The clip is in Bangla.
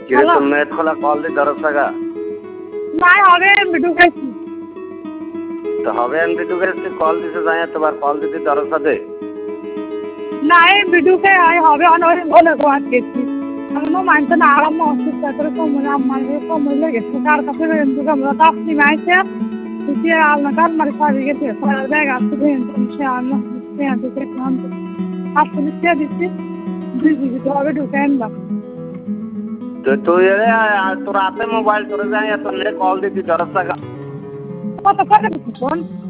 কিরে তোর নেট খোলা কল দি দরসাগা নাই হবে ঢুকেছি তো হবে এমনি ঢুকেছি কল দিতে যাই তোবার কল দিতে দরসা দে নাই ঢুকে হবে অনেক বলে গোয়াত গেছি এখনো মানছে না আরাম অসুস্থ করে কমলে আমার কমলে লেগেছে কার কাছে কিন্তু আমরা তাপসি মাইছে তুই আলনা কার মারি সারি গেছে সারা জায়গা আছে সে আলনা সে দিতে কাম আসলে সে দিতে দিদি তো হবে ঢুকে আনলাম তো তুই তোর হাতে মোবাইল তোরে যাই তোর নেট কল দিতে দরসাগা কত করে দিচ্ছি ফোন